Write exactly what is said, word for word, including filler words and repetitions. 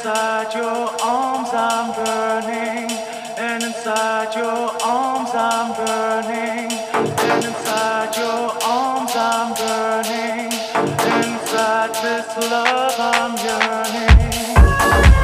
inside your arms I'm burning, and inside your arms I'm burning, and inside your arms I'm burning, and inside this love I'm yearning.